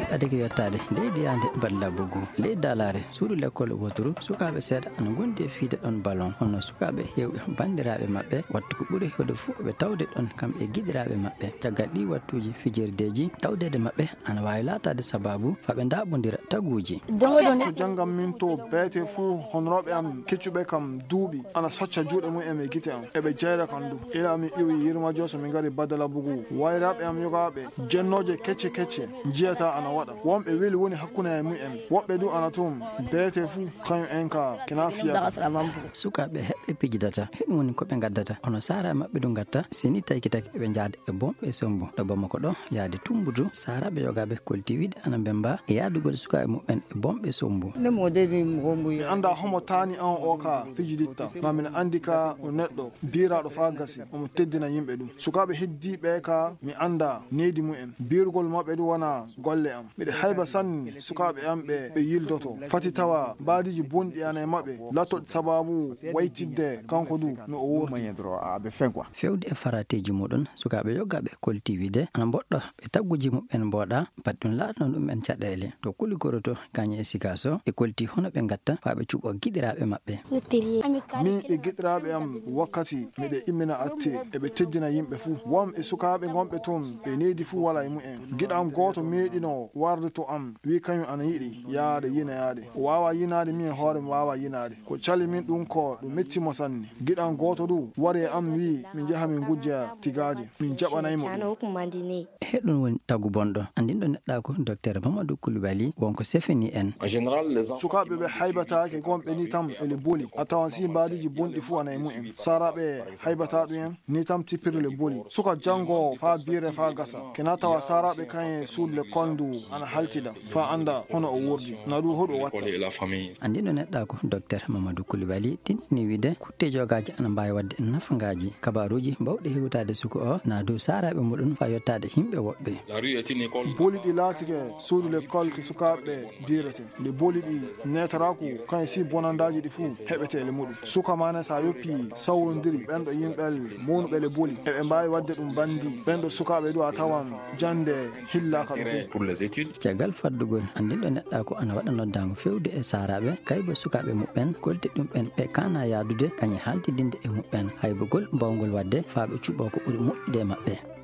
adake yottade leydi yande balla bugu leydi dalare suudu l'école woturu sukaɓe seeɗa ana gondi e fiide ɗon ballon hono sukaɓe hewɓe bandiraɓe mabɓe wattu ko ɓuuri hewde fuu ɓe tawde ɗon kamɓe giɗiraɓe mabɓe caggal ɗi wattuji fijirdeji tawdede mabɓe ana wawi latade sababu faɓe daɓodira taguji to janggam min to beete fuu honoroɓe am keccuɓe kam duuɓi ana sacca juuɗe mumen e gite am eɓe jeyra kam du ila mi iwi yirmajo so min gari badala bugu wayraɓe am yogaɓe jennoje kecce jiyata ana waɗa wonɓe weeli woni hakkude e mumen woɓɓe du ana tum beete fuu kañum en ka kena fiya sukaɓe heɓɓe pijidata heɗum woni koɓe gaddata hono sara mabɓe du gatta seni tawi kitaki eɓe jaada e bomɓe e sombo ɗo bamako ɗo yaade tumbudu saraɓe yogaɓe koltiwiɗe ana bemba e yaadugol sukaɓe mumen e bomɓe sombo mi anda homo tani an o ka fijiditta ma min andi ka o neɗɗo biraɗo fa gasi omo teddina yimɓe ɗum sukaɓe heddiɓe ka mi anda nedi mumen birgol mabɓe du wona golle am miɗe hayba sanni sukaɓe am ɓe yildoto fati tawa baadiji bonɗi ana e mabɓe latto sababu waytidde kanko du no o wurti fewde e farateji muɗum sukaɓe yogaɓe koltiwide ana boɗɗo ɓe tagguji muɓen mboɗa pat ɗum laatno ɗum en caɗele to kuligoroto kañe e sikaso e kolti hono ɓe gatta fa ɓe cuɓo giɗiraɓe mabɓe min e giɗiraɓe am wakkati miɗe immina atte eɓe teddina yimɓe fuu won e sukaɓe gonɓe toon ɓe needi fuu wala e mumen giɗam goto meeɗino warde to am wi kañum ana yiɗi yaade yinayade o wawa yinade min hoore mi wawa yinade ko cali min ɗum ko ɗum mettimo sanne giɗam goto du wari e am wi min jaaha min gujja tigaje min jaɓanaymo heɗum woni tagu bonɗo andinɗo neɗɗa ko docteur Mamadou Coulibaly wonko sefini en sukaɓe ɓe haybatake gonɓe ni tam ele booli a tawan si mbaɗiji bonɗi fuu ana e mumen saraɓe haybata ɗumen ni tam tippirle booli suka janggo fa bire fa gasa kena tawa saraɓe kañe suudle kondu ana haltida fa anda hono o wurdi na ɗum hoɗo watta andinɗo neɗɗa ko docteur Mamadou Coulibaly tinɗini wiide kutte jogaji ana mbawi wadde nafangaji kabaruji mbawɗe hewtade suka o na dow saraɓe muɗum fa yettade himɓe woɓɓe booli ɗi laatike suudu l'école ko sukaɓe direte le booli ɗi netaraku kañe si bonandaji ɗi fuu heɓetele muɗum suka mane sa yoppi sawrodiri ɓenɗo yimɓel mawnuɓe le booli eɓe mbawi wadde ɗum bandi ɓenɗo sukaɓe ɗo a tawan jande hillaka ɗo caggal faddugol andinɗo neɗɗa ko ana waɗa noddago fewde e saraɓe kaybo sukaɓe muɓen kolte ɗumɓen ɓe kana yadude kañe haltidinde e muɓen haybogol mbawgol wadde fa ɓe cuɓo ko ɓuuri moƴƴude e mabɓe